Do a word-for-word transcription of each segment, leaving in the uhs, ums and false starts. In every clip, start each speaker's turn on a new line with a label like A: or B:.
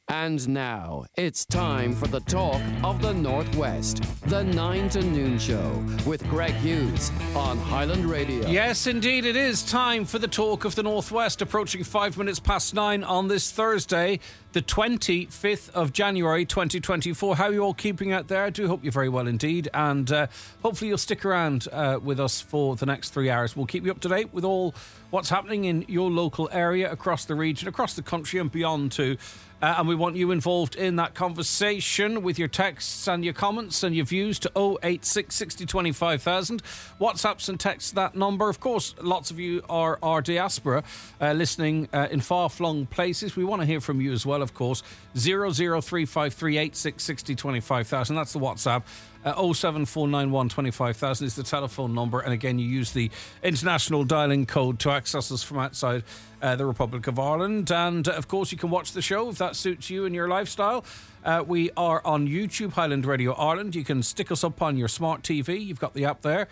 A: And now, it's time for the talk of the Northwest. The nine to noon show with Greg Hughes on Highland Radio.
B: Yes, indeed, it is time for the talk of the Northwest, approaching five minutes past nine on this Thursday, the twenty-fifth of January, twenty twenty-four. How are you all keeping out there? I do hope you're very well indeed. And uh, hopefully you'll stick around uh, with us for the next three hours. We'll keep you up to date with all what's happening in your local area, across the region, across the country and beyond too. Uh, and we want you involved in that conversation with your texts and your comments and your views to oh eight six, sixty, twenty-five thousand. WhatsApps and texts that number. Of course, lots of you are our diaspora uh, listening uh, in far-flung places. We want to hear from you as well, of course. zero zero three five three eight six sixty twenty-five thousand. That's the WhatsApp. Uh, oh seven four nine one twenty-five thousand is the telephone number. And again, you use the international dialing code to access us from outside uh, the Republic of Ireland. And uh, of course, you can watch the show if that suits you and your lifestyle. Uh, we are on YouTube, Highland Radio Ireland. You can stick us up on your smart T V. You've got the app there.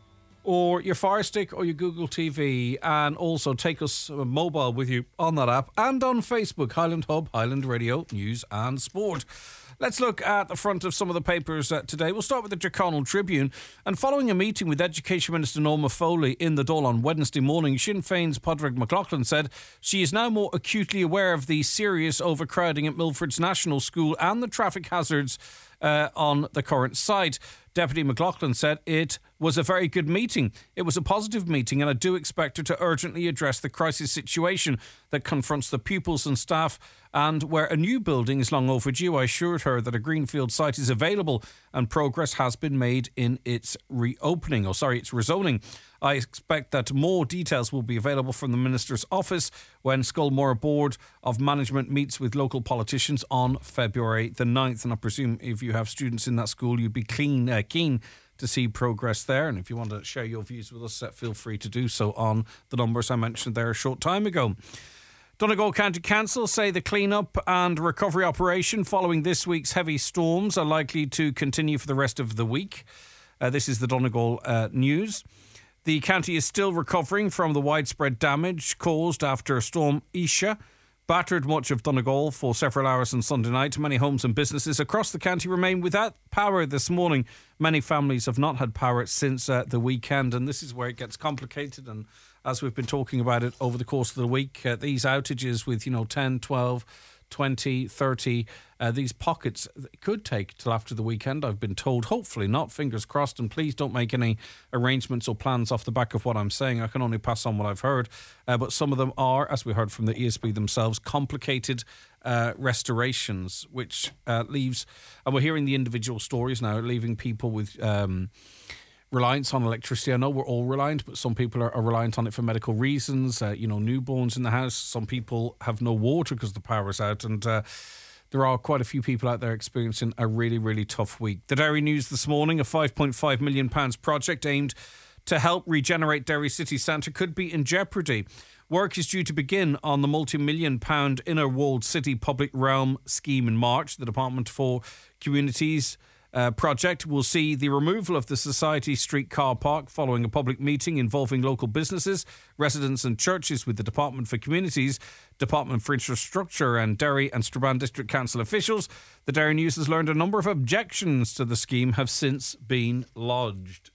B: Or your Fire Stick or your Google T V. And also take us uh, mobile with you on that app. And on Facebook, Highland Hub, Highland Radio, News and Sport. Let's look at the front of some of the papers uh, today. We'll start with the Tyrconnell Tribune. And following a meeting with Education Minister Norma Foley in the Dáil on Wednesday morning, Sinn Féin's Padraig McLaughlin said she is now more acutely aware of the serious overcrowding at Milford's National School and the traffic hazards uh, on the current site. Deputy McLaughlin said it was a very good meeting. It was a positive meeting, and I do expect her to urgently address the crisis situation that confronts the pupils and staff, and where a new building is long overdue. I assured her that a greenfield site is available and progress has been made in its reopening, or sorry, its rezoning. I expect that more details will be available from the Minister's office when Scullmore Board of Management meets with local politicians on February the ninth. And I presume if you have students in that school, you'd be keen, uh, keen to see progress there. And if you want to share your views with us, uh, feel free to do so on the numbers I mentioned there a short time ago. Donegal County Council say the clean-up and recovery operation following this week's heavy storms are likely to continue for the rest of the week. Uh, this is the Donegal uh, News. The county is still recovering from the widespread damage caused after Storm Isha battered much of Donegal for several hours on Sunday night. Many homes and businesses across the county remain without power this morning. Many families have not had power since uh, the weekend, and this is where it gets complicated. And as we've been talking about it over the course of the week, uh, these outages with, you know, ten, twelve, twenty, thirty, uh, these pockets could take till after the weekend, I've been told. Hopefully not, fingers crossed, and please don't make any arrangements or plans off the back of what I'm saying. I can only pass on what I've heard, uh, but some of them are, as we heard from the E S B themselves, complicated uh, restorations, which uh, leaves, and we're hearing the individual stories now, leaving people with um reliance on electricity. I know we're all reliant, but some people are, are reliant on it for medical reasons. Uh, you know, newborns in the house. Some people have no water because the power's out, and uh, there are quite a few people out there experiencing a really, really tough week. The Derry News this morning, a five point five million pounds project aimed to help regenerate Derry City Centre could be in jeopardy. Work is due to begin on the multi-million pound Inner Walled City Public Realm scheme in March. The Department for Communities Uh, project will see the removal of the Society Street car park following a public meeting involving local businesses, residents and churches with the Department for Communities, Department for Infrastructure and Derry and Strabane District Council officials. The Derry News has learned a number of objections to the scheme have since been lodged.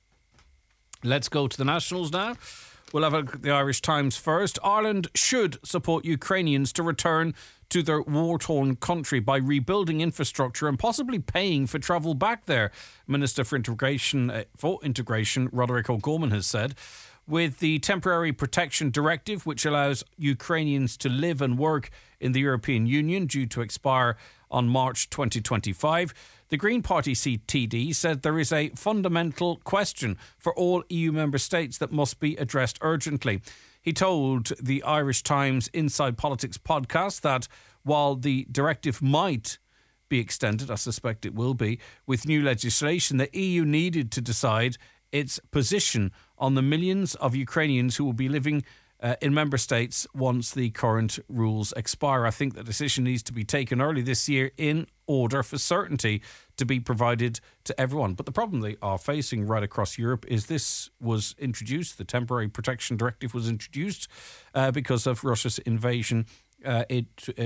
B: Let's go to the nationals now. We'll have a look at the Irish Times first. Ireland should support Ukrainians to return to their war-torn country by rebuilding infrastructure and possibly paying for travel back there. Minister for Integration, uh, for Integration Roderick O'Gorman has said. With the Temporary Protection Directive, which allows Ukrainians to live and work in the European Union, due to expire on March twenty twenty-five, the Green Party C T D said there is a fundamental question for all E U member states that must be addressed urgently. He told the Irish Times Inside Politics podcast that while the directive might be extended, I suspect it will be, with new legislation, the E U needed to decide its position on the millions of Ukrainians who will be living uh, in member states once the current rules expire. I think the decision needs to be taken early this year in order for certainty to be provided to everyone. But the problem they are facing right across Europe is this was introduced, the Temporary Protection Directive was introduced uh, because of Russia's invasion. Uh, it uh,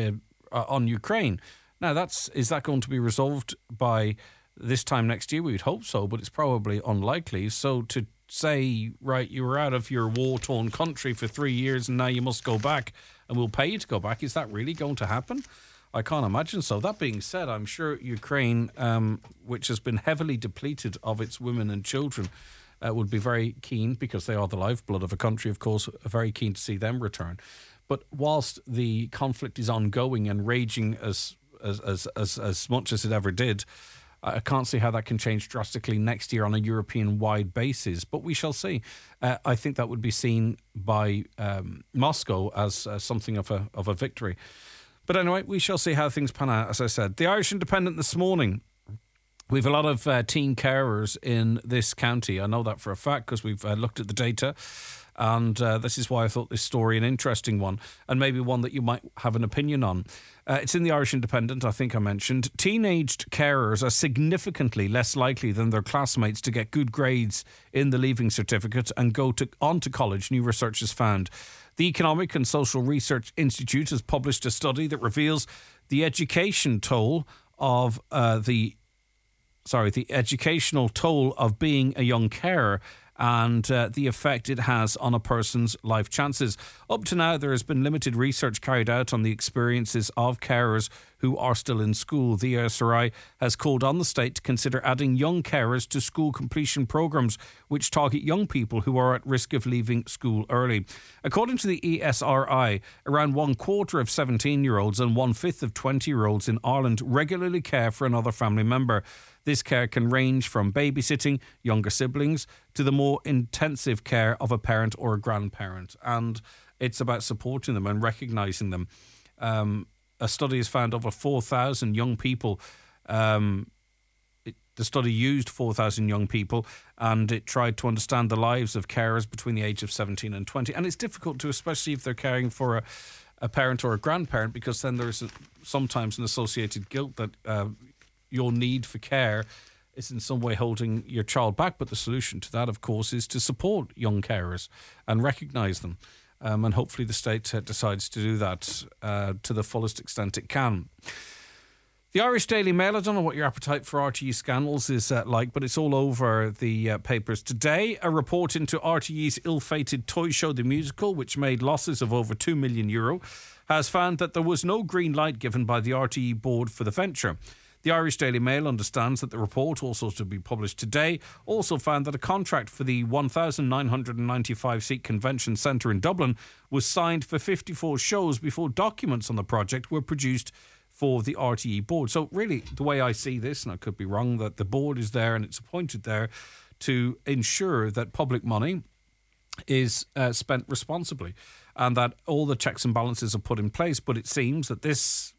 B: uh, on Ukraine. Now, that's is that going to be resolved by this time next year? We'd hope so, but it's probably unlikely. So to say, right, you were out of your war-torn country for three years and now you must go back and we'll pay you to go back, is that really going to happen? I can't imagine so. That being said, I'm sure Ukraine, um, which has been heavily depleted of its women and children, uh, would be very keen, because they are the lifeblood of a country, of course, very keen to see them return. But whilst the conflict is ongoing and raging as as as as, as much as it ever did, I can't see how that can change drastically next year on a European-wide basis, but we shall see. Uh, I think that would be seen by um, Moscow as uh, something of a of a victory. But anyway, we shall see how things pan out, as I said. The Irish Independent this morning, we've a lot of uh, teen carers in this county. I know that for a fact because we've uh, looked at the data. And uh, this is why I thought this story an interesting one, and maybe one that you might have an opinion on. Uh, it's in the Irish Independent, I think I mentioned. Teenaged carers are significantly less likely than their classmates to get good grades in the Leaving Certificate and go to, on to college, new research has found. The Economic and Social Research Institute has published a study that reveals the education toll of uh, the, sorry, the educational toll of being a young carer, and uh, the effect it has on a person's life chances. Up to now, there has been limited research carried out on the experiences of carers who are still in school. The A S R I has called on the state to consider adding young carers to school completion programmes which target young people who are at risk of leaving school early. According to the E S R I, around one quarter of seventeen-year-olds and one-fifth of twenty-year-olds in Ireland regularly care for another family member. This care can range from babysitting younger siblings to the more intensive care of a parent or a grandparent. And it's about supporting them and recognising them. Um, a study has found over four thousand young people. Um, it, the study used four thousand young people, and it tried to understand the lives of carers between the age of seventeen and twenty. And it's difficult to, especially if they're caring for a, a parent or a grandparent, because then there's a, sometimes an associated guilt that uh, your need for care is in some way holding your child back. But the solution to that, of course, is to support young carers and recognise them. Um, and hopefully the state uh, decides to do that uh, to the fullest extent it can. The Irish Daily Mail, I don't know what your appetite for R T E scandals is uh, like, but it's all over the uh, papers today. A report into R T E's ill-fated Toy Show the Musical, which made losses of over two million euro, has found that there was no green light given by the R T E board for the venture. The Irish Daily Mail understands that the report, also to be published today, also found that a contract for the one thousand nine hundred ninety-five seat convention centre in Dublin was signed for fifty-four shows before documents on the project were produced for the R T E board. So really, the way I see this, and I could be wrong, that the board is there and it's appointed there to ensure that public money is uh, spent responsibly and that all the checks and balances are put in place. But it seems that this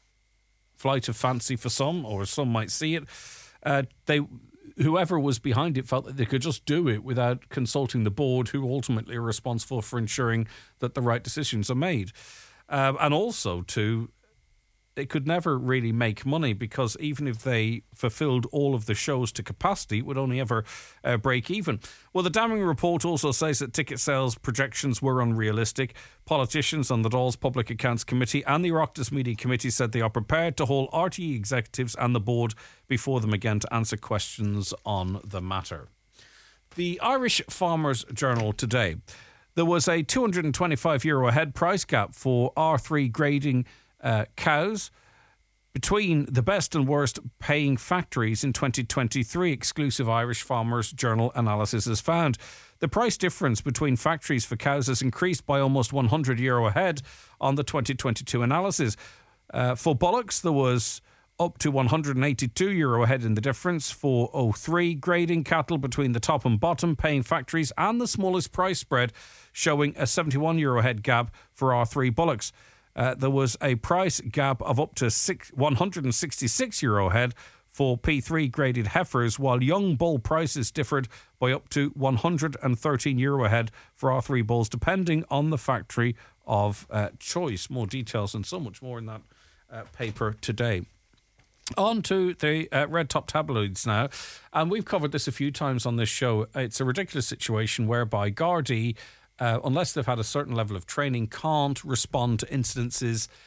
B: flight of fancy for some, or some might see it, uh, they whoever was behind it felt that they could just do it without consulting the board, who ultimately are responsible for ensuring that the right decisions are made. Uh, and also, to it could never really make money, because even if they fulfilled all of the shows to capacity, it would only ever uh, break even. Well, the damning report also says that ticket sales projections were unrealistic. Politicians on the Dáil's Public Accounts Committee and the Oireachtas Media Committee said they are prepared to hold R T E executives and the board before them again to answer questions on the matter. The Irish Farmers Journal today. There was a two hundred twenty-five euro a head price gap for R three grading Uh, cows between the best and worst paying factories in twenty twenty-three, exclusive Irish Farmers Journal analysis has found. The price difference between factories for cows has increased by almost one hundred euro a head on the twenty twenty-two analysis. Uh, for bullocks, there was up to one hundred eighty-two euro a head in the difference for O three grading cattle between the top and bottom paying factories, and the smallest price spread showing a seventy-one euro a head gap for R three bullocks. Uh, there was a price gap of up to six, one hundred sixty-six euro a head for P three graded heifers, while young bull prices differed by up to one hundred thirteen euro a head for R three bulls, depending on the factory of uh, choice. More details and so much more in that uh, paper today. On to the uh, red top tabloids now, and we've covered this a few times on this show. It's a ridiculous situation whereby Gardaí, Uh, unless they've had a certain level of training, can't respond to incidences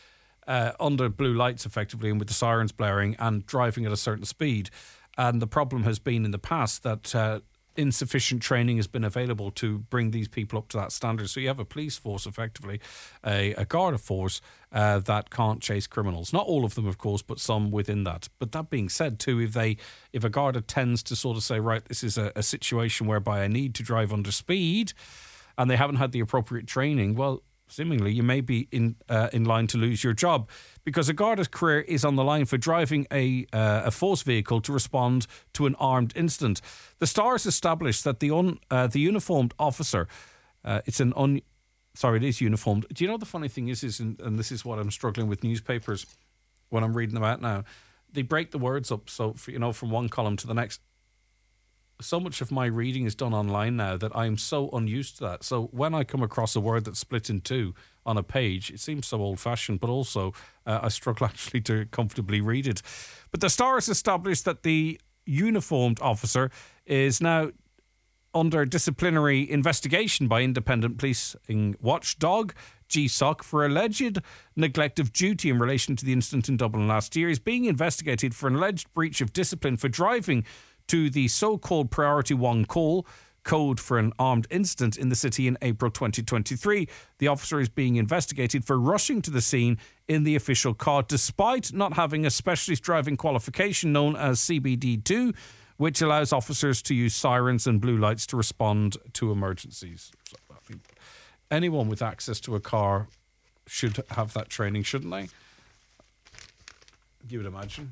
B: uh, under blue lights effectively and with the sirens blaring and driving at a certain speed. And the problem has been in the past that uh, insufficient training has been available to bring these people up to that standard. So you have a police force, effectively, a, a Garda force uh, that can't chase criminals. Not all of them, of course, but some within that. But that being said, too, if they if a Garda tends to sort of say, right, this is a, a situation whereby I need to drive under speed, and they haven't had the appropriate training, well, seemingly you may be in uh, in line to lose your job, because a Garda's career is on the line for driving a uh, a force vehicle to respond to an armed incident. The Stars established that the un, uh, the uniformed officer, uh, it's an un, sorry, it is uniformed. Do you know the funny thing is, is and, and this is what I'm struggling with newspapers when I'm reading them out now, they break the words up, so for, you know, from one column to the next. So much of my reading is done online now that I'm so unused to that. So when I come across a word that's split in two on a page, it seems so old-fashioned, but also uh, I struggle actually to comfortably read it. But the Stars established that the uniformed officer is now under disciplinary investigation by independent policing watchdog G S O C for alleged neglect of duty in relation to the incident in Dublin last year. He's being investigated for an alleged breach of discipline for driving to the so-called Priority One call, code for an armed incident in the city in April twenty twenty-three. The officer is being investigated for rushing to the scene in the official car, despite not having a specialist driving qualification known as C B D two, which allows officers to use sirens and blue lights to respond to emergencies. So, I think anyone with access to a car should have that training, shouldn't they? You would imagine.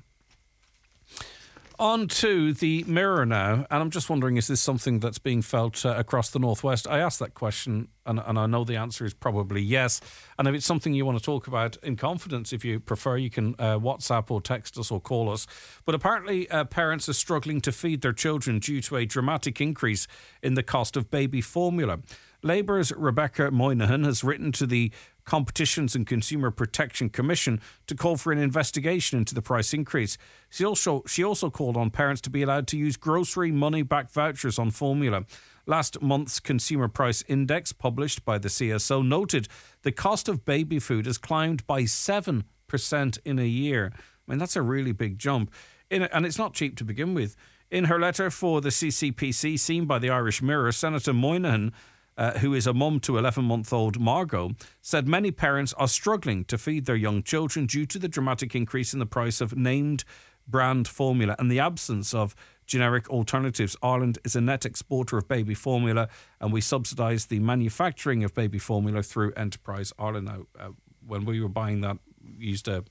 B: On to the Mirror now, and I'm just wondering, is this something that's being felt uh, across the Northwest? I asked that question, and, and I know the answer is probably yes. And if it's something you want to talk about in confidence, if you prefer, you can uh, WhatsApp or text us or call us. But apparently uh, parents are struggling to feed their children due to a dramatic increase in the cost of baby formula. Labour's Rebecca Moynihan has written to the Competitions and Consumer Protection Commission to call for an investigation into the price increase. She also, she also called on parents to be allowed to use grocery money-back vouchers on formula. Last month's Consumer Price Index, published by the C S O, noted the cost of baby food has climbed by seven percent in a year. I mean, that's a really big jump. In a, and it's not cheap to begin with. In her letter for the C C P C, seen by the Irish Mirror, Senator Moynihan, Uh, who is a mum to eleven-month-old Margot, said many parents are struggling to feed their young children due to the dramatic increase in the price of named brand formula and the absence of generic alternatives. Ireland is a net exporter of baby formula, and we subsidise the manufacturing of baby formula through Enterprise Ireland. Now, uh, when we were buying that, we used a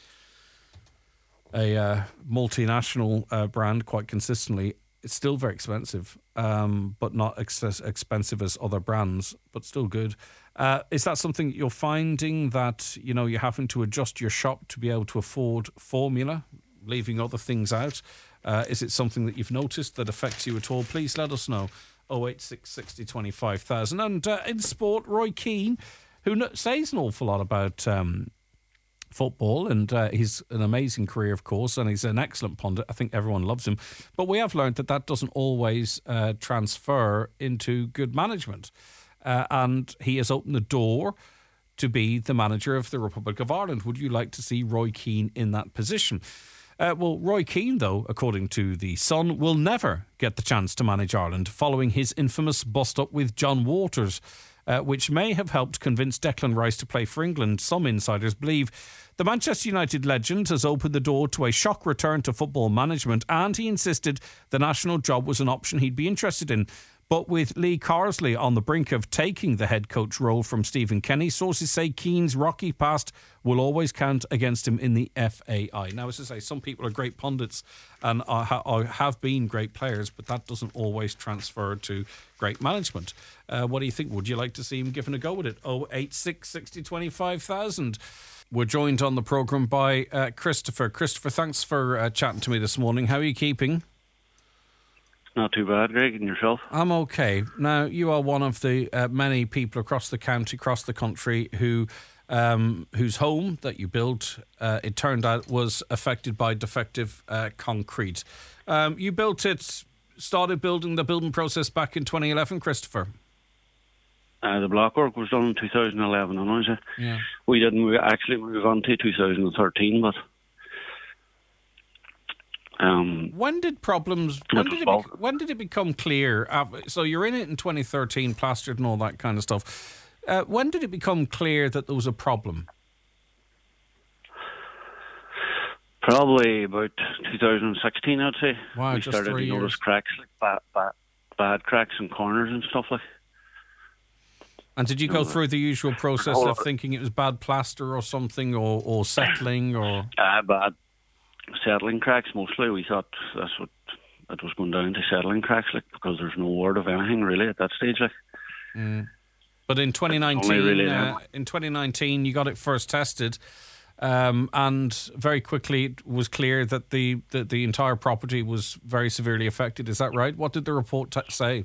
B: a uh, multinational uh, brand quite consistently. It's still very expensive, um, but not ex- expensive as other brands, but still good. Uh, is that something you're finding that, you know, you're having to adjust your shop to be able to afford formula, leaving other things out? Uh, is it something that you've noticed that affects you at all? Please let us know. oh eight six, sixty, twenty-five thousand. And uh, in sport, Roy Keane, who no- says an awful lot about Um, football, and uh, he's an amazing career, of course, and he's an excellent pundit. I think everyone loves him, but we have learned that that doesn't always uh, transfer into good management, uh, and he has opened the door to be the manager of the Republic of Ireland. Would you like to see Roy Keane in that position? Uh, well, Roy Keane, though, according to The Sun, will never get the chance to manage Ireland following his infamous bust-up with John Waters, Uh, which may have helped convince Declan Rice to play for England, some insiders believe. The Manchester United legend has opened the door to a shock return to football management, and he insisted the national job was an option he'd be interested in. But with Lee Carsley on the brink of taking the head coach role from Stephen Kenny, sources say Keane's rocky past will always count against him in the F A I. Now, as I say, some people are great pundits and are, are, have been great players, but that doesn't always transfer to great management. Uh, what do you think? Would you like to see him given a go at it? oh eight six, sixty, twenty-five thousand. We're joined on the programme by uh, Christopher. Christopher, thanks for uh, chatting to me this morning. How are you keeping?
C: Not too bad, Greg, and yourself?
B: I'm okay. Now, you are one of the uh, many people across the county, across the country, who um, whose home that you built, uh, it turned out, was affected by defective uh, concrete. Um, you built it, started building the building process back in twenty eleven, Christopher?
C: Uh, the block work was done in two thousand eleven, and I
B: Yeah.
C: we didn't move, actually move on to two thousand thirteen, but um,
B: When did problems? When did it? Be, when did it become clear? Uh, so you're in it in twenty thirteen, plastered and all that kind of stuff. Uh, when did it become clear that there was a problem?
C: probably about two thousand sixteen, I'd say.
B: Wow,
C: we
B: just
C: started
B: three
C: to notice
B: years.
C: cracks, like bad, bad, bad cracks and corners and stuff like.
B: And did you go through the usual process
C: whole
B: of
C: lot.
B: thinking it was bad plaster or something, or, or settling, or
C: Uh, bad settling cracks mostly. We thought that's what it was going down to, settling cracks, like, because there's no word of anything really at that stage, like.
B: But in twenty nineteen,
C: Only really
B: uh,
C: them.
B: in twenty nineteen, you got it first tested, um, and very quickly it was clear that the, the the entire property was very severely affected. Is that right? What did the report t- say?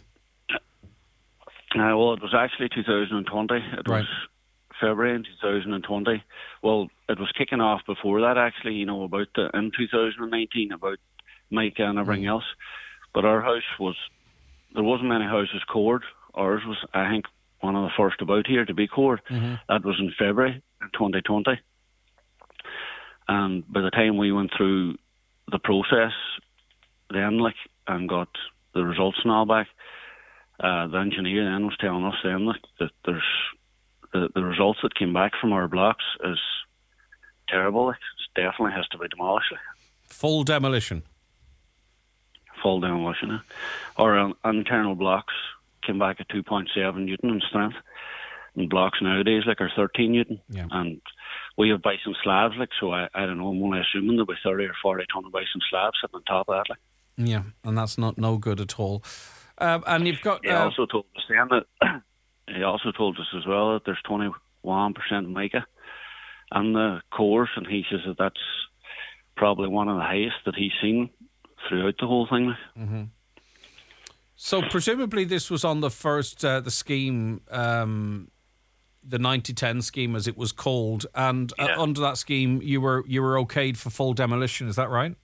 C: Uh, well, it was actually two thousand twenty. It
B: Right.
C: was February in two thousand twenty. Well, it was kicking off before that, actually, you know, about the, in two thousand nineteen, about Micah and everything else. But our house was, there wasn't many houses cored. Ours was, I think, one of the first about here to be cored. That was in February twenty twenty. And by the time we went through the process then, like, and got the results and all back, uh, the engineer then was telling us then, like, that there's the, the results that came back from our blocks is terrible. Like, it definitely has to be demolished. Like.
B: Full demolition.
C: Full demolition. Eh? Our um, internal blocks came back at two point seven newton in strength. And blocks nowadays, like, are thirteen newton.
B: Yeah.
C: And we have bison slabs, like, so I, I don't know, I'm only assuming there'll be thirty or forty ton of bison slabs sitting on top of that. Like.
B: Yeah, and that's not no good at all. Uh, and you've got
C: He
B: uh,
C: also told us then that he also told us as well that there's twenty-one percent mica and the cores, and he says that that's probably one of the highest that he's seen throughout the whole thing. Like.
B: so presumably this was on the first uh, the scheme, um, the ninety ten scheme as it was called, and uh,
C: Yeah.
B: under that scheme you were you were okayed for full demolition. Is that right?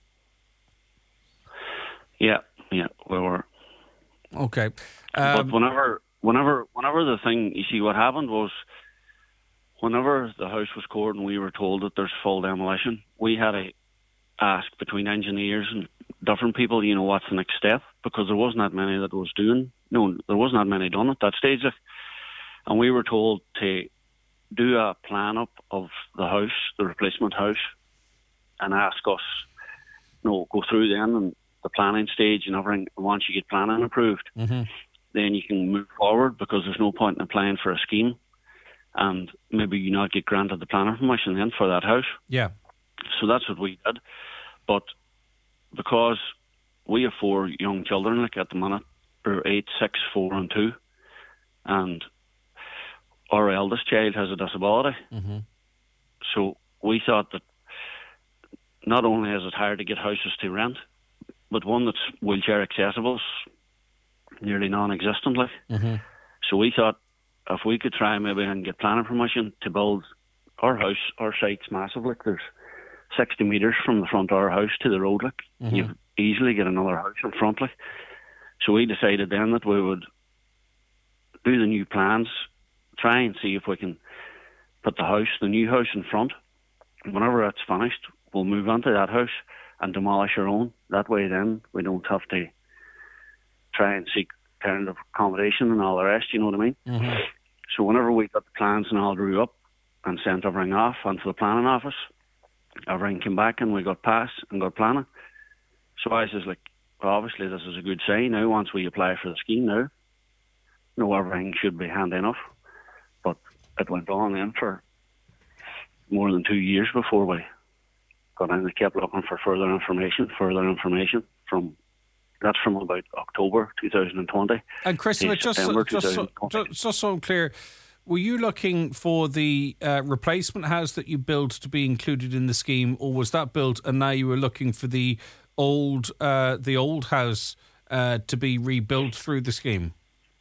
C: Yeah, yeah, we were.
B: Okay.
C: But
B: Um,
C: whenever, whenever, whenever the thing, you see, what happened was, whenever the house was cored and we were told that there's full demolition, we had to ask between engineers and different people, you know, what's the next step, because there wasn't that many that was doing. No, there wasn't that many done at that stage, like. And we were told to do a plan up of the house, the replacement house, and ask us, you know, go through then and the planning stage and everything. Once you get planning approved, then you can move forward, because there's no point in applying for a scheme and maybe you not get granted the planning permission then for that house.
B: yeah.
C: So that's what we did. But because we have four young children, like, at the minute, they're eight, six, four, and two, and our eldest child has a disability. So we thought that not only is it hard to get houses to rent, but one that's wheelchair accessible is nearly non-existent. Like. So we thought if we could try maybe and get planning permission to build our house, our site's massive. Like, there's sixty metres from the front of our house to the road. Like, you easily get another house in front. Like. So we decided then that we would do the new plans, try and see if we can put the house, the new house, in front. Whenever that's finished, we'll move on to that house and demolish our own. That way then we don't have to try and seek kind of accommodation and all the rest, you know what I mean? So whenever we got the plans and all drew up and sent everything off onto the planning office, everything came back and we got passed and got planning. So I says, like, well, obviously this is a good sign now. Once we apply for the scheme now, you know, everything should be handy enough. But it went on then for more than two years before we got in. They kept looking for further information, further information from, that's from about October two thousand twenty.
B: And Christopher,
C: to
B: just so,
C: September
B: just, so,
C: twenty twenty.
B: just, just so I'm clear, were you looking for the uh, replacement house that you built to be included in the scheme, or was that built and now you were looking for the old uh, the old house uh, to be rebuilt through the scheme?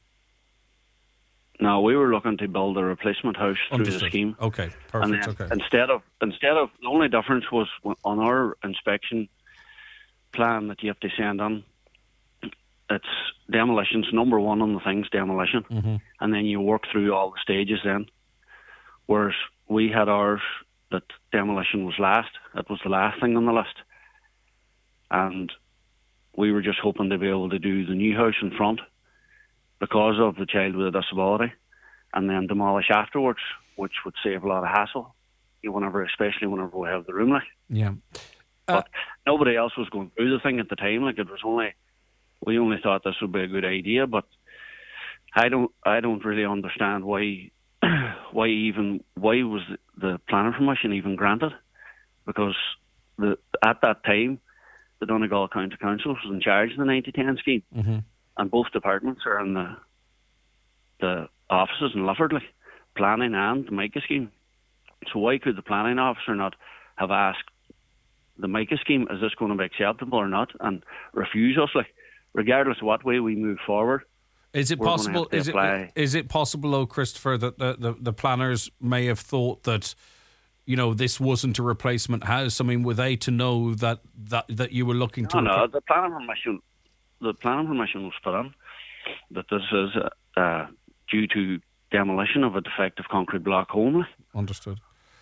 C: No, we were looking to build a replacement house through
B: Understood.
C: the scheme.
B: Okay,
C: And
B: perfect.
C: then
B: Okay.
C: instead of instead of the only difference was on our inspection plan that you have to send on, it's demolition's number one on the things, demolition.
B: Mm-hmm.
C: And then you work through all the stages then. Whereas we had ours that demolition was last. It was the last thing on the list. And we were just hoping to be able to do the new house in front because of the child with a disability, and then demolish afterwards, which would save a lot of hassle, you know, whenever, especially whenever we have the room. Like.
B: Yeah. Uh,
C: but nobody else was going through the thing at the time. Like, it was only, we only thought this would be a good idea, but I don't, I don't really understand why, why even, why was the planning permission even granted? Because the at that time, the Donegal County Council was in charge of the ninety ten scheme,
B: mm-hmm.
C: and both departments are in the the offices in Lifford, like planning and the MICA scheme. So why could the planning officer not have asked the MICA scheme, is this going to be acceptable or not, and refuse us, like, regardless of what way we move forward?
B: Is it possible? Is it is it possible, though, Christopher, that the, the, the planners may have thought that, you know, this wasn't a replacement house? I mean, were they to know that that, that you were looking to?
C: No, no. The planning permission, the planning permission was put in that this is uh, due to demolition of a defective concrete block home.
B: Understood.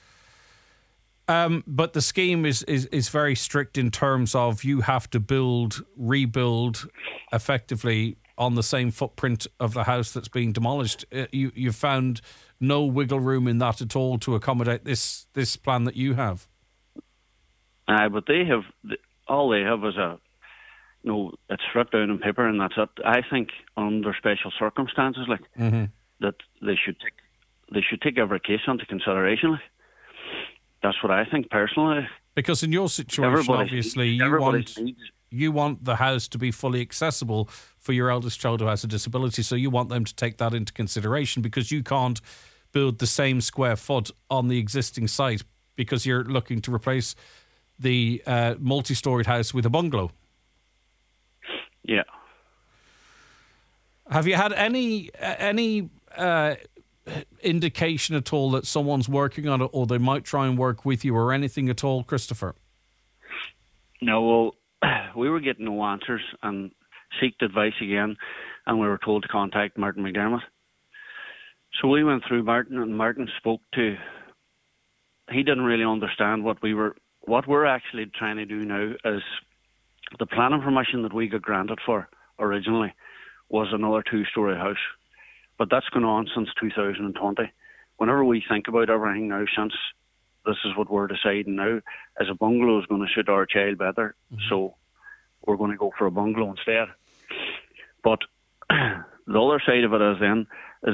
B: Um, but the scheme is, is, is very strict in terms of you have to build, rebuild effectively on the same footprint of the house that's being demolished. Uh, you you found no wiggle room in that at all to accommodate this this plan that you have.
C: Uh, but they have, all they have is a, you know, it's written down on paper and that's it. I think under special circumstances, like,
B: mm-hmm.
C: that they should take they should take every case into consideration. Like. That's what I think personally. Because
B: in your situation, everybody obviously, needs, you want needs. you want the house to be fully accessible for your eldest child who has a disability. So you want them to take that into consideration, because you can't build the same square foot on the existing site because you're looking to replace the uh, multi-storied house with a bungalow.
C: Yeah.
B: Have you had any uh, any? Uh, indication at all that someone's working on it, or they might try and work with you, or anything at all, Christopher?
C: No, well, we were getting no answers and sought advice again, and we were told to contact Martin McDermott. So we went through Martin, and Martin spoke to, he didn't really understand what we were, what we're actually trying to do now is the planning permission that we got granted for originally was another two-storey house. But that's gone on since two thousand twenty. Whenever we think about everything now, since this is what we're deciding now, is a bungalow is going to suit our child better, mm-hmm. so we're going to go for a bungalow instead. But the other side of it is then, is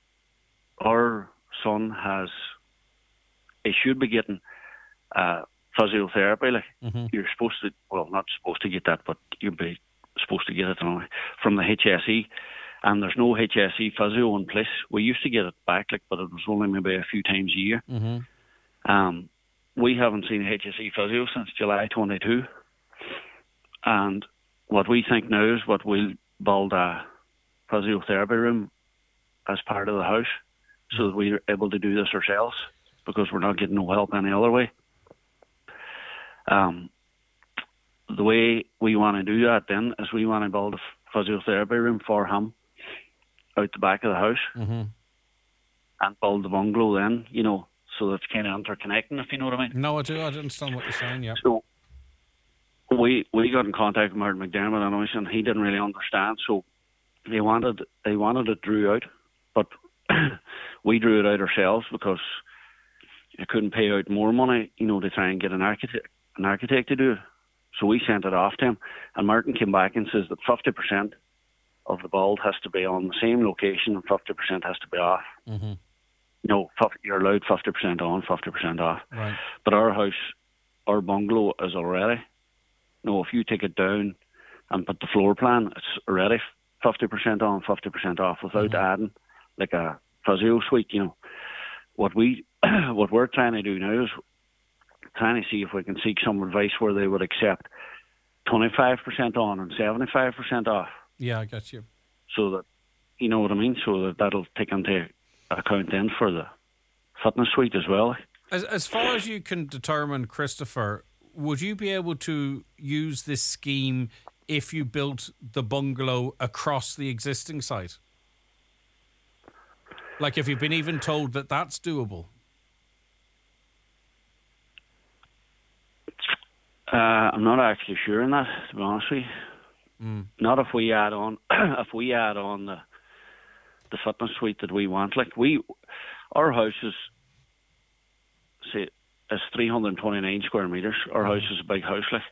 C: our son has, he should be getting uh, physiotherapy. Like, mm-hmm. You're supposed to, well, not supposed to get that, but you'd be supposed to get it anyway, from the H S E. And there's no H S E physio in place. We used to get it back, like, but it was only maybe a few times a year.
B: Mm-hmm.
C: Um, we haven't seen H S E physio since July twenty-two. And what we think now is what we'll build a physiotherapy room as part of the house, so that we're able to do this ourselves, because we're not getting no help any other way. Um, the way we want to do that then is we want to build a physiotherapy room for him out the back of the house,
B: mm-hmm.
C: and build the bungalow then, you know, so that's kind of interconnecting, if you know what I mean.
B: No, I do. I understand what you're saying, yeah.
C: So we we got in contact with Martin McDermott and I and he didn't really understand, so he wanted he wanted it drew out, but we drew it out ourselves because I couldn't pay out more money, you know, to try and get an architect an architect to do it. So we sent it off to him, and Martin came back and says that fifty percent of the build has to be on the same location and fifty percent has to be off.
B: Mm-hmm.
C: No, you're allowed fifty percent on, fifty percent off.
B: Right.
C: But our house, our bungalow is already, you know, if you take it down and put the floor plan, it's already fifty percent on, fifty percent off, without mm-hmm. adding like a physio suite, you know. What, we, what we're trying to do now is trying to see if we can seek some advice where they would accept twenty-five percent on and seventy-five percent off.
B: Yeah, I got you.
C: So that, you know what I mean? So that that'll take into account then for the fitness suite as well.
B: As, as far as you can determine, Christopher, would you be able to use this scheme if you built the bungalow across the existing site? Like, have you been even told that that's doable?
C: Uh, I'm not actually sure on that, to be honest with you. Mm. Not if we add on, if we add on the the fitness suite that we want. Like we, our house is, say, is three hundred twenty-nine square meters. Our mm. house is a big house, like.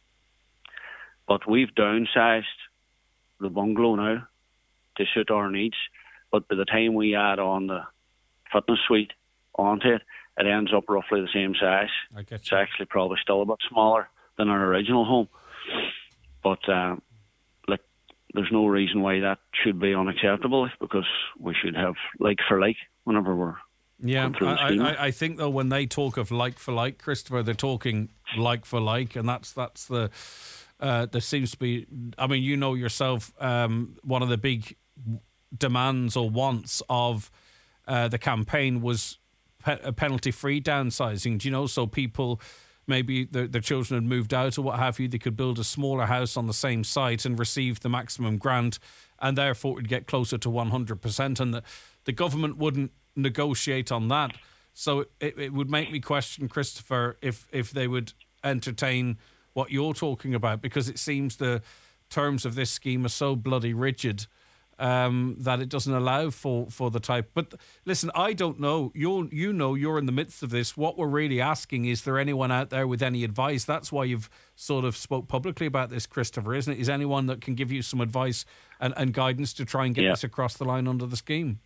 C: But we've downsized the bungalow now to suit our needs. But by the time we add on the fitness suite onto it, it ends up roughly the same size.
B: I get you.
C: It's actually probably still a bit smaller than our original home. But uh, like, there's no reason why that should be unacceptable, because we should have like for like whenever we're
B: yeah. I, I, I think though, when they talk of like for like, Christopher, they're talking like for like, and that's that's the uh, there seems to be. I mean, you know yourself, um, one of the big demands or wants of uh, the campaign was pe- penalty-free downsizing. Do you know? So people, maybe their, their children had moved out or what have you, they could build a smaller house on the same site and receive the maximum grant, and therefore it would get closer to one hundred percent, and the, the government wouldn't negotiate on that. So it, it would make me question, Christopher, if, if they would entertain what you're talking about, because it seems the terms of this scheme are so bloody rigid um, that it doesn't allow for, for the type. But listen, I don't know. You you know, you're in the midst of this. What we're really asking, is there anyone out there with any advice? That's why you've sort of spoke publicly about this, Christopher, isn't it? Is anyone that can give you some advice and, and guidance to try and get yeah. this across the line under the scheme?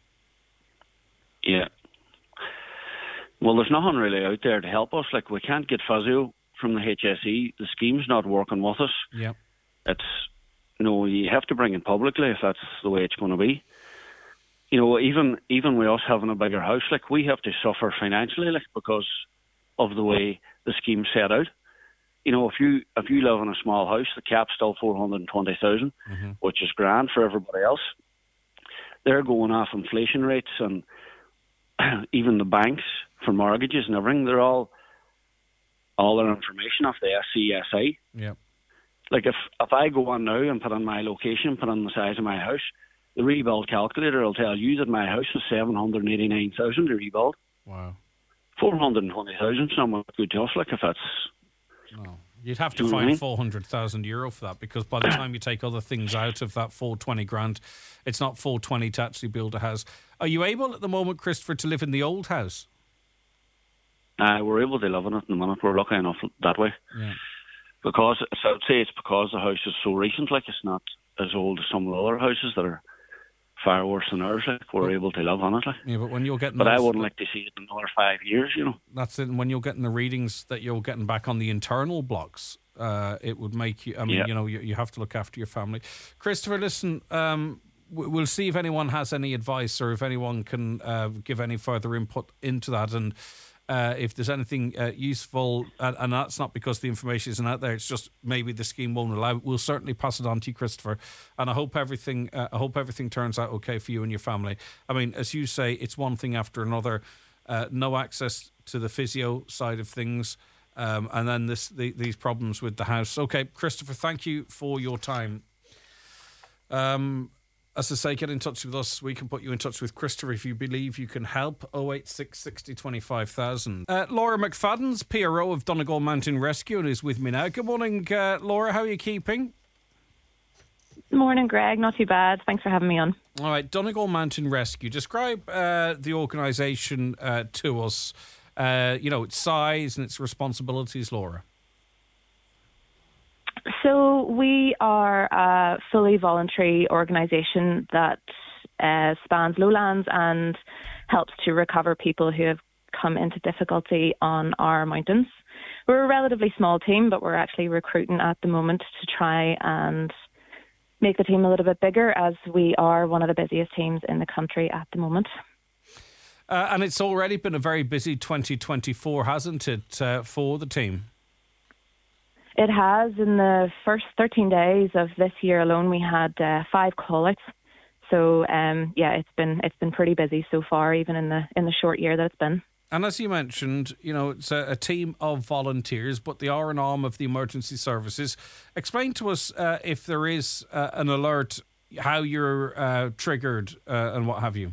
C: Yeah. Well, there's nothing really out there to help us. Like, we can't get physio from the H S E. The scheme's not working with us.
B: Yeah.
C: It's, you know, you have to bring it publicly if that's the way it's going to be. You know, even even with us having a bigger house, like, we have to suffer financially, like, because of the way the scheme's set out. You know, if you if you live in a small house, the cap's still four hundred twenty thousand, mm-hmm. which is grand for everybody else. They're going off inflation rates, and even the banks for mortgages and everything, they're all all their information off the S C S I.
B: Yeah.
C: Like, if, if I go on now and put in my location, put in the size of my house, the rebuild calculator will tell you that my house is seven hundred eighty-nine thousand to rebuild.
B: Wow.
C: four hundred twenty thousand is not good to us, like, if that's...
B: No. You'd have to find four hundred thousand euro for that, because by the time you take other things out of that four hundred twenty grand, it's not four hundred twenty to actually build a house. Are you able at the moment, Christopher, to live in the old house?
C: Uh, we're able to live in it in the minute. We're lucky enough that way.
B: Yeah.
C: Because, so I'd say it's because the house is so recent, like, it's not as old as some of the other houses that are far worse than ours, like, we're able to live on it, like.
B: Yeah, but when you're getting...
C: But I wouldn't like to see it in another five years, you know.
B: That's it. And when you're getting the readings that you're getting back on the internal blocks, uh, it would make you... I mean, yeah. you know, you, you have to look after your family. Christopher, listen, um, we'll see if anyone has any advice, or if anyone can uh, give any further input into that, and... Uh, if there's anything uh, useful, and, and that's not because the information isn't out there, it's just maybe the scheme won't allow it, we'll certainly pass it on to you, Christopher. And I hope everything uh, I hope everything turns out okay for you and your family. I mean, as you say, it's one thing after another. Uh, no access to the physio side of things, um, and then this the, these problems with the house. Okay, Christopher, thank you for your time. Um. As I say, get in touch with us. We can put you in touch with Christopher if you believe you can help. oh eight six, sixty, twenty-five thousand. Uh, Laura McFadden's P R O of Donegal Mountain Rescue and is with me now. Good morning, uh, Laura. How are you keeping?
D: Morning, Greg. Not too bad. Thanks for having me on.
B: All right, Donegal Mountain Rescue. Describe uh, the organisation uh, to us. Uh, you know, its size and its responsibilities, Laura.
D: So we are a fully voluntary organisation that uh, spans lowlands and helps to recover people who have come into difficulty on our mountains. We're a relatively small team, but we're actually recruiting at the moment to try and make the team a little bit bigger, as we are one of the busiest teams in the country at the moment.
B: Uh, and it's already been a very busy twenty twenty-four, hasn't it, uh, for the team?
D: It has. In the first thirteen days of this year alone, we had uh, five call-outs. So, um, yeah, it's been it's been pretty busy so far, even in the in the short year that it's been.
B: And as you mentioned, you know, it's a, a team of volunteers, but they are an arm of the emergency services. Explain to us uh, if there is uh, an alert, how you're uh, triggered uh, and what have you.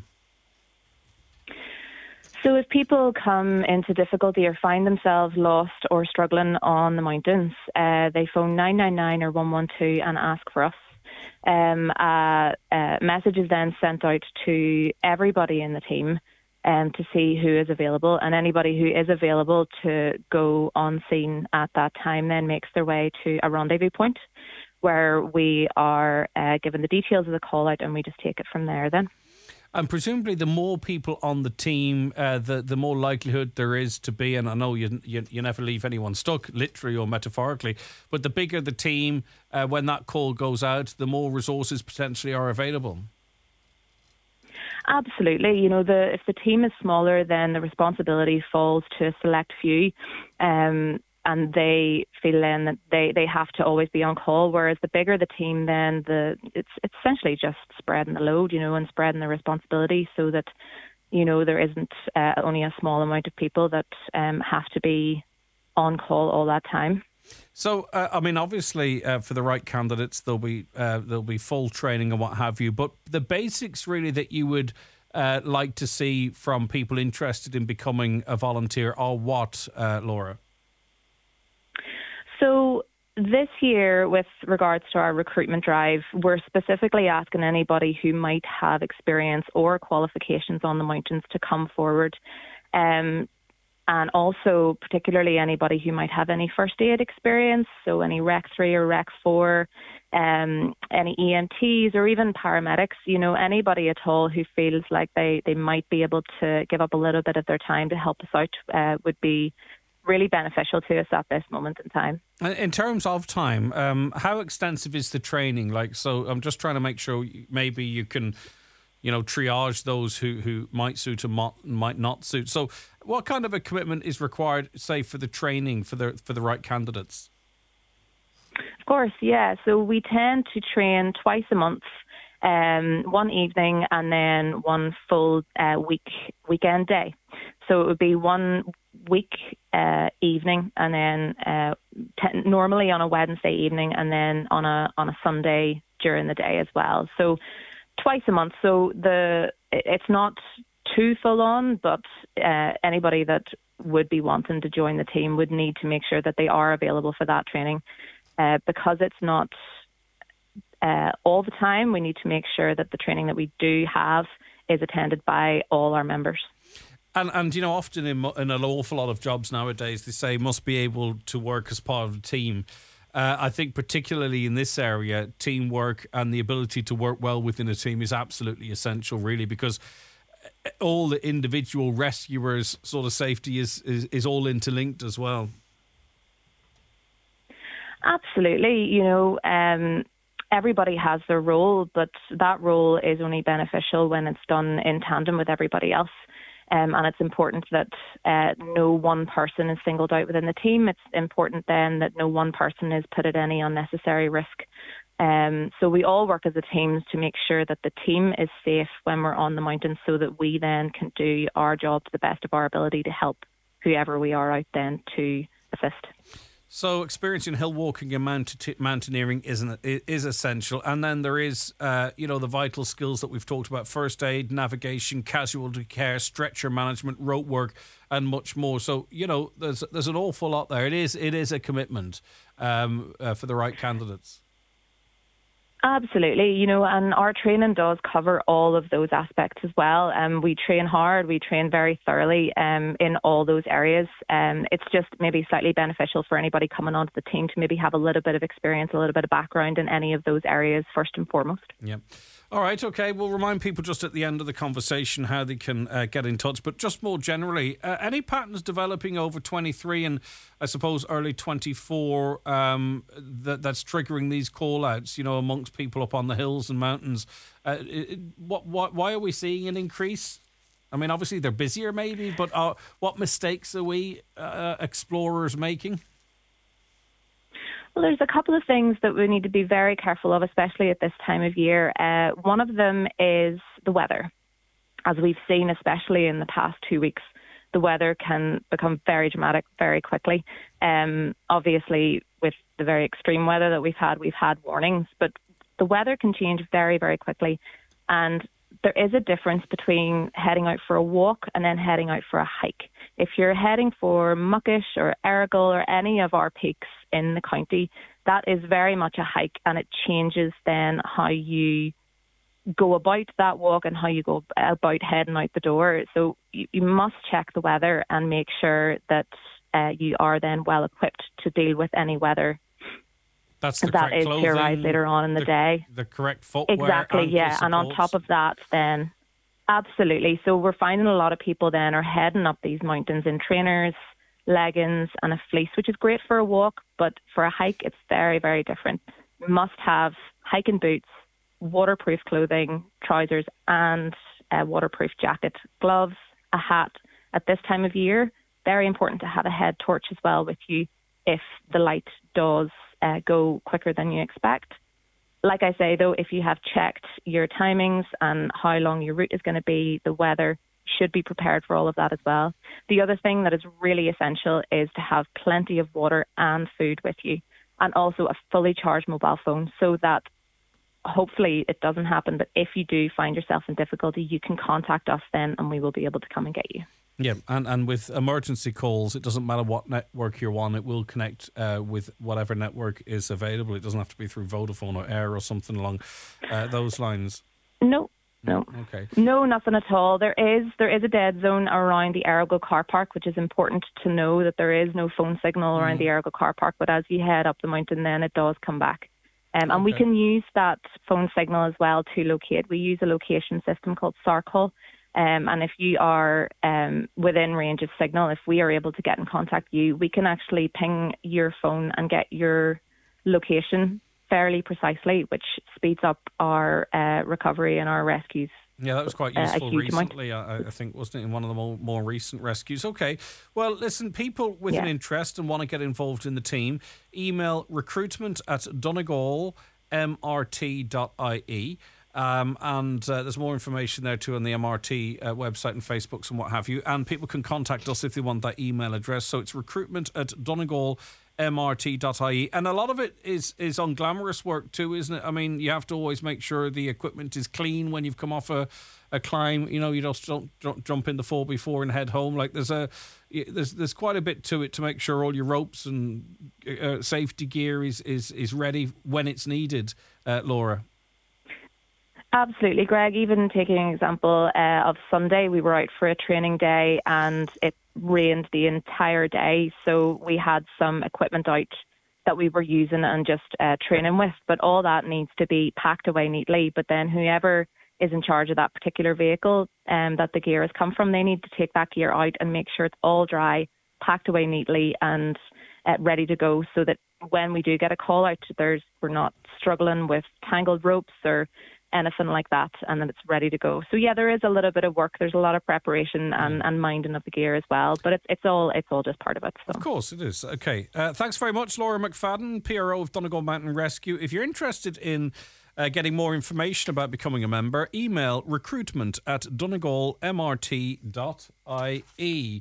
D: So if people come into difficulty or find themselves lost or struggling on the mountains, uh, they phone nine nine nine or one one two and ask for us. Um, a, a message is then sent out to everybody in the team um, to see who is available, and anybody who is available to go on scene at that time then makes their way to a rendezvous point where we are uh, given the details of the call out, and we just take it from there then.
B: And presumably, the more people on the team, uh, the the more likelihood there is to be. And I know you, you you never leave anyone stuck, literally or metaphorically. But the bigger the team, uh, when that call goes out, the more resources potentially are available.
D: Absolutely. You know, the if the team is smaller, then the responsibility falls to a select few. Um, And they feel then that they, they have to always be on call. Whereas the bigger the team, then the it's it's essentially just spreading the load, you know, and spreading the responsibility so that, you know, there isn't uh, only a small amount of people that um, have to be on call all that time.
B: So, uh, I mean, obviously, uh, for the right candidates, there'll be uh, there'll be full training and what have you. But the basics, really, that you would uh, like to see from people interested in becoming a volunteer are what, uh, Laura?
D: So this year, with regards to our recruitment drive, we're specifically asking anybody who might have experience or qualifications on the mountains to come forward. Um, and also particularly anybody who might have any first aid experience, so any R E C three or R E C four, um, any E M Ts or even paramedics, you know, anybody at all who feels like they, they might be able to give up a little bit of their time to help us out uh, would be really beneficial to us at this moment in time.
B: In terms of time, um, how extensive is the training? Like, so I'm just trying to make sure maybe you can, you know, triage those who, who might suit and might not suit. So what kind of a commitment is required, say, for the training for the for the right candidates?
D: Of course, yeah. So we tend to train twice a month, um, one evening and then one full uh, week weekend day. So it would be one week uh, evening and then uh, t- normally on a Wednesday evening and then on a on a Sunday during the day as well. So twice a month. So the it's not too full on, but uh, anybody that would be wanting to join the team would need to make sure that they are available for that training. Uh, because it's not uh, all the time, we need to make sure that the training that we do have is attended by all our members.
B: And, and you know, often in, in an awful lot of jobs nowadays, they say must be able to work as part of a team. Uh, I think particularly in this area, teamwork and the ability to work well within a team is absolutely essential, really, because all the individual rescuers' sort of safety is, is, is all interlinked as well.
D: Absolutely. You know, um, everybody has their role, but that role is only beneficial when it's done in tandem with everybody else. Um, and it's important that uh, no one person is singled out within the team. It's important then that no one person is put at any unnecessary risk. Um, so we all work as a team to make sure that the team is safe when we're on the mountain so that we then can do our job to the best of our ability to help whoever we are out then to assist.
B: So experience in hill walking and mount- mountaineering isn't is essential, and then there is, uh, you know, the vital skills that we've talked about: first aid, navigation, casualty care, stretcher management, rope work, and much more. So, you know, there's there's an awful lot there. It is it is a commitment um, uh, for the right candidates.
D: Absolutely, you know, and our training does cover all of those aspects as well. Um, we train hard, we train very thoroughly um, in all those areas. Um, it's just maybe slightly beneficial for anybody coming onto the team to maybe have a little bit of experience, a little bit of background in any of those areas first and foremost.
B: Yeah. All right, okay. We'll remind people just at the end of the conversation how they can uh, get in touch. But just more generally, uh, any patterns developing over twenty-three and I suppose early twenty-four um, that, that's triggering these call-outs, you know, amongst people up on the hills and mountains? Uh, it, what, what, why are we seeing an increase? I mean, obviously they're busier maybe, but uh, what mistakes are we uh, explorers making?
D: Well, there's a couple of things that we need to be very careful of, especially at this time of year. Uh, one of them is the weather. As we've seen, especially in the past two weeks, the the weather can become very dramatic very quickly. Um, obviously, with the very extreme weather that we've had, we've had warnings, but the weather can change very, very quickly. And there is a difference between heading out for a walk and then heading out for a hike. If you're heading for Muckish or Errigal or any of our peaks in the county, that is very much a hike, and it changes then how you go about that walk and how you go about heading out the door. So you, you must check the weather and make sure that uh, you are then well equipped to deal with any weather
B: That's the
D: that
B: correct
D: is
B: clothing,
D: to arise later on in the,
B: the
D: day.
B: The correct footwear.
D: Exactly,
B: ankle
D: yeah. And on
B: supports.
D: top of that, then, absolutely. So we're finding a lot of people then are heading up these mountains in trainers, leggings and a fleece, which is great for a walk, but for a hike, it's very, very different. You must have hiking boots, waterproof clothing, trousers and a waterproof jacket, gloves, a hat. At this time of year, very important to have a head torch as well with you if the light does uh, go quicker than you expect. Like I say, though, if you have checked your timings and how long your route is going to be, the weather, should be prepared for all of that as well. The other thing that is really essential is to have plenty of water and food with you, and also a fully charged mobile phone, so that hopefully it doesn't happen, but if you do find yourself in difficulty, you can contact us then and we will be able to come and get you.
B: Yeah, and, and with emergency calls, it doesn't matter what network you're on, it will connect uh, with whatever network is available. It doesn't have to be through Vodafone or Air or something along uh, those lines.
D: No, no.
B: Okay.
D: No, nothing at all. There is there is a dead zone around the Errigal car park, which is important to know that there is no phone signal around mm. the Errigal car park, but as you head up the mountain then it does come back. Um, and okay. we can use that phone signal as well to locate. We use a location system called Sarcol. Um, and if you are um, within range of signal, if we are able to get in contact with you, we can actually ping your phone and get your location fairly precisely, which speeds up our uh, recovery and our rescues.
B: Yeah, that was quite useful uh, recently, I, I think, wasn't it, in one of the more, more recent rescues? Okay. Well, listen, people with yeah. an interest and want to get involved in the team, email recruitment at donegal m r t dot i e. Um, and uh, there's more information there too on the M R T uh, website and Facebooks and what have you. And people can contact us if they want that email address. So it's recruitment at donegal m r t dot i e. And a lot of it is is unglamorous work too, isn't it? I mean, you have to always make sure the equipment is clean when you've come off a, a climb. You know, you just don't, don't jump in the four by four and head home. Like there's a there's there's quite a bit to it to make sure all your ropes and uh, safety gear is, is, is ready when it's needed, uh, Laura.
D: Absolutely, Greg. Even taking an example uh, of Sunday, we were out for a training day and it rained the entire day. So we had some equipment out that we were using and just uh, training with. But all that needs to be packed away neatly. But then whoever is in charge of that particular vehicle um, that the gear has come from, they need to take that gear out and make sure it's all dry, packed away neatly and uh, ready to go, so that when we do get a call out, there's we're not struggling with tangled ropes or anything like that, and then it's ready to go. So yeah, there is a little bit of work. There's a lot of preparation and, and minding of the gear as well, but it's it's all it's all just part of it. So.
B: Of course it is. Okay, uh, thanks very much, Laura McFadden, P R O of Donegal Mountain Rescue. If you're interested in uh, getting more information about becoming a member, email recruitment at donegal m r t dot i e.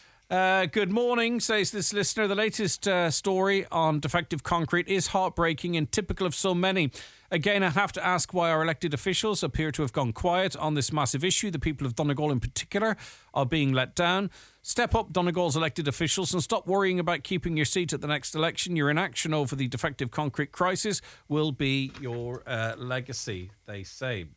B: Uh, good morning, says this listener. The latest uh, story on defective concrete is heartbreaking and typical of so many. Again, I have to ask why our elected officials appear to have gone quiet on this massive issue. The people of Donegal in particular are being let down. Step up, Donegal's elected officials, and stop worrying about keeping your seat at the next election. Your inaction over the defective concrete crisis will be your uh, legacy, they say.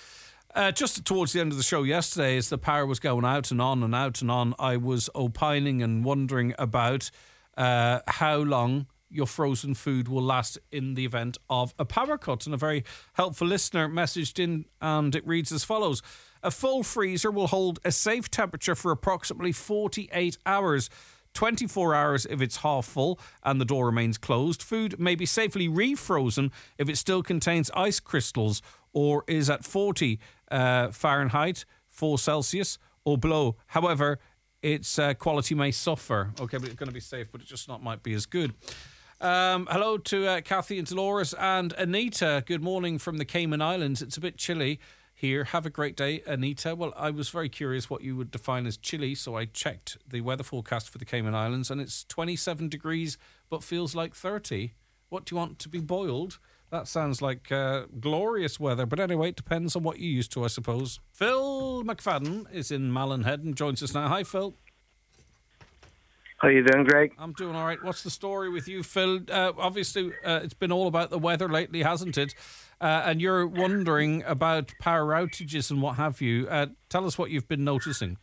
B: Uh, just towards the end of the show yesterday, as the power was going out and on and out and on, I was opining and wondering about uh, how long your frozen food will last in the event of a power cut. And a very helpful listener messaged in, and it reads as follows. A full freezer will hold a safe temperature for approximately forty-eight hours. twenty-four hours if it's half full and the door remains closed. Food may be safely refrozen if it still contains ice crystals or is at forty uh, Fahrenheit, four Celsius or below. However, its uh, quality may suffer. Okay, but it's going to be safe, but it just not might be as good. Um, hello to uh, Kathy and Dolores and Anita. Good morning from the Cayman Islands. It's a bit chilly here. Have a great day, Anita. Well, I was very curious what you would define as chilly, so I checked the weather forecast for the Cayman Islands, and it's twenty-seven degrees, but feels like thirty. What do you want to be boiled? That sounds like uh, glorious weather. But anyway, it depends on what you're used to, I suppose. Phil McFadden is in Mallinhead and joins us now. Hi, Phil.
E: How you doing, Greg?
B: I'm doing all right. What's the story with you, Phil? Uh, obviously, uh, it's been all about the weather lately, hasn't it? Uh, and you're wondering about power outages and what have you. Uh, tell us what you've been noticing.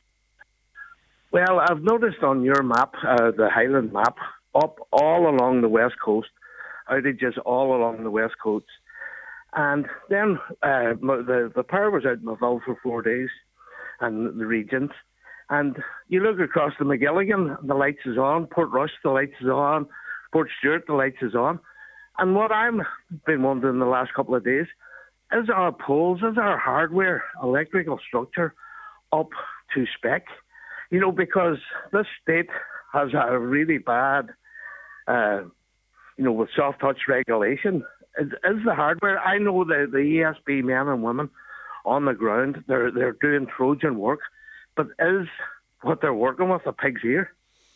E: Well, I've noticed on your map, uh, the Highland map, up all along the west coast, outages all along the west coast. And then uh, the, the power was out in Maville for four days and the regions. And you look across the McGilligan, the lights is on. Port Rush, the lights is on. Port Stewart, the lights is on. And what I've been wondering the last couple of days, is our poles, is our hardware, electrical structure up to spec? You know, because this state has a really bad, uh, you know, with soft touch regulation. Is, is the hardware? I know the, the E S B men and women on the ground, they're they're doing Trojan work, but is what they're working with a pig's ear?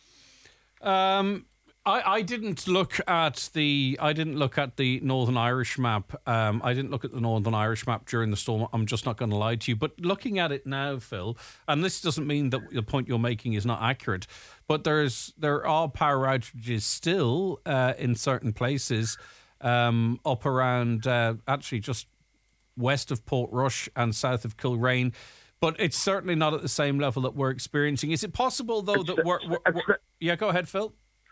B: Um, I, I didn't look at the I didn't look at the Northern Irish map. Um, I didn't look at the Northern Irish map during the storm. I'm just not going to lie to you. But looking at it now, Phil, and this doesn't mean that the point you're making is not accurate, but there's there are power outages still uh, in certain places um, up around uh, actually just west of Portrush and south of Kilrain. But it's certainly not at the same level that we're experiencing. Is it possible though
E: it's
B: that
E: the,
B: we're, we're, we're yeah? Go ahead, Phil.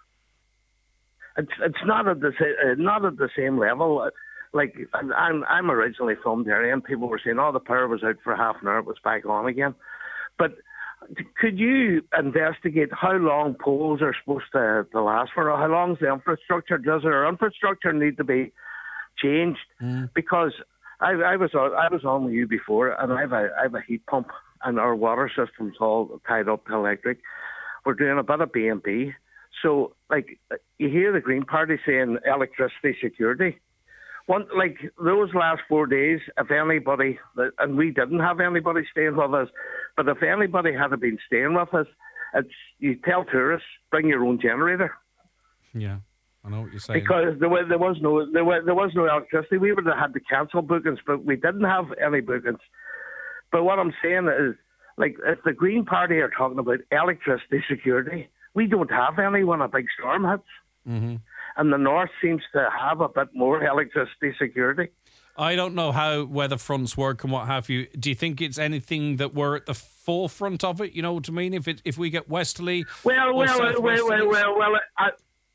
E: It's it's not at the uh, not at the same level. Like I'm I'm originally from Derry, and people were saying, "Oh, the power was out for half an hour, it was back on again." But could you investigate how long poles are supposed to, to last for? How long is the infrastructure? Does our infrastructure need to be changed? Mm. Because I, I was on, I was on with you before, and I have a I have a heat pump, and our water system's all tied up to electric. We're doing a bit of B and B. So, like, you hear the Green Party saying electricity security. One, like, those last four days, if anybody, and we didn't have anybody staying with us, but if anybody had been staying with us, it's you tell tourists, bring your own generator.
B: Yeah, I know what you're saying.
E: Because there was, there was no there was, there was no electricity. We would have had to cancel bookings, but we didn't have any bookings. But what I'm saying is, like, if the Green Party are talking about electricity security, we don't have any when a big storm hits. Mm-hmm. And the north seems to have a bit more electricity security.
B: I don't know how weather fronts work and what have you. Do you think it's anything that we're at the forefront of it? You know what I mean? If it, if we get westerly,
E: well, well, well, well, well, well, well, I,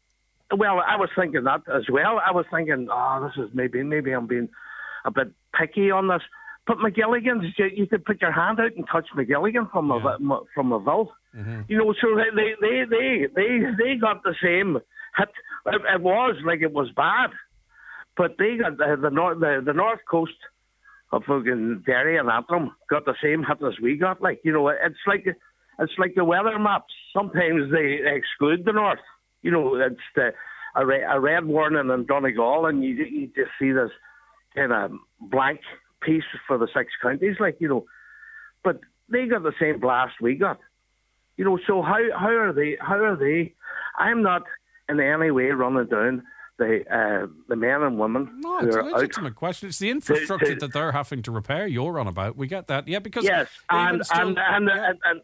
E: well, I was thinking that as well. I was thinking, oh, this is maybe, maybe I'm being a bit picky on this. But McGilligan's, you, you could put your hand out and touch McGilligan from yeah. a from Maville. Mm-hmm. You know, so they they, they they they they got the same hit. It, it was like it was bad, but they got the the north the, the north coast of fucking Derry and Antrim got the same hit as we got. Like, you know, it's like it's like the weather maps. Sometimes they exclude the north. You know, it's the a, red, a red warning in Donegal, and you you just see this kind of blank piece for the six counties, like, you know, but they got the same blast we got, you know. So how how are they? How are they? I'm not in any way running down the uh, the men and women.
B: No, it's a legitimate question. It's the infrastructure to, to, that they're having to repair. You're on about. We get that, yeah. Because
E: yes, and still, and, and, yeah. and and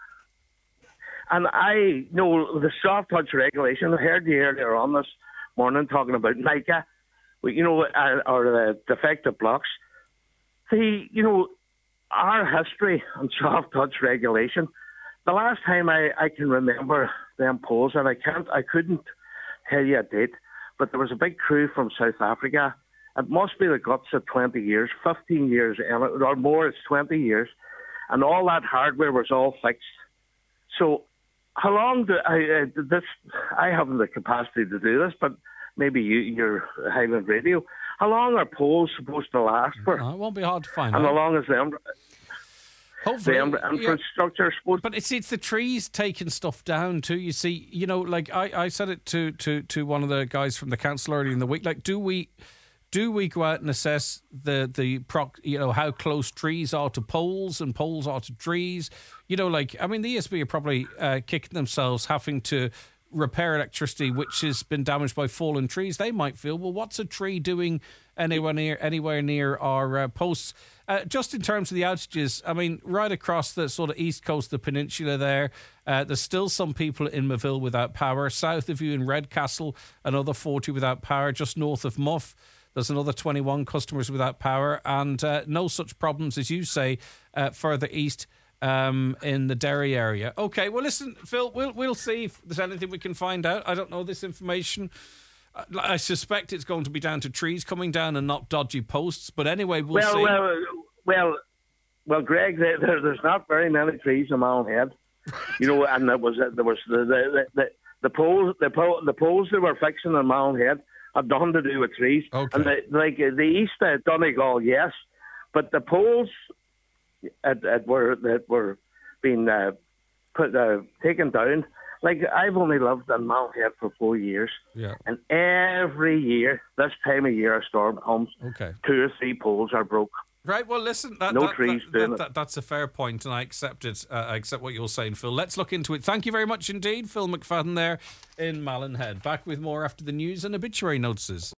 E: and I know the soft touch regulation. I heard you earlier on this morning talking about NICA, you know, uh, or the defective blocks. The, you know, our history on soft touch regulation, the last time I, I can remember them polls, and I can't, I couldn't tell you a date, but there was a big crew from South Africa. It must be the guts of twenty years, fifteen years, or more, it's twenty years, and all that hardware was all fixed. So how long do I, uh, this, I haven't the capacity to do this, but maybe you, you're Highland Radio. How long are polls supposed to last for?
B: No, it won't be hard to find
E: and
B: out.
E: And how long is the,
B: Hopefully,
E: the infrastructure
B: yeah.
E: supposed
B: But it's it's the trees taking stuff down too. You see, you know, like I, I said it to, to, to one of the guys from the council earlier in the week. Like, do we do we go out and assess the the proc, you know, how close trees are to poles and poles are to trees? You know, like, I mean, the E S B are probably uh, kicking themselves having to repair electricity which has been damaged by fallen trees. They might feel, well, what's a tree doing anywhere near anywhere near our uh, posts? Uh, just in terms of the outages, I mean, right across the sort of east coast of the peninsula there, uh, there's still some people in Mayville without power. South of you in Redcastle, another forty without power. Just north of Muff, there's another twenty-one customers without power, and uh, no such problems, as you say, uh, further east um, in the Derry area. Okay, well, listen, Phil, we'll we'll see if there's anything we can find out. I don't know this information. I suspect it's going to be down to trees coming down and not dodgy posts. But anyway, we'll
E: well,
B: see.
E: Well, well, well, Greg, there, there's not very many trees in Malin, you know, and there was there was the the the, the poles the pole, the poles they were fixing in Malin had nothing to do with trees.
B: Okay.
E: And the, like the east at Donegal, yes, but the poles at, at were that were being uh, put uh, taken down. Like, I've only lived in Malhead for four years.
B: Yeah.
E: And every year, this time of year, a storm comes.
B: Okay.
E: Two or three poles are broke.
B: Right, well, listen, that,
E: no
B: that,
E: trees
B: that,
E: doing
B: that,
E: it.
B: that, that's a fair point, and I accept it. Uh, I accept what you're saying, Phil. Let's look into it. Thank you very much indeed, Phil McFadden there in Malin Head. Back with more after the news and obituary notices.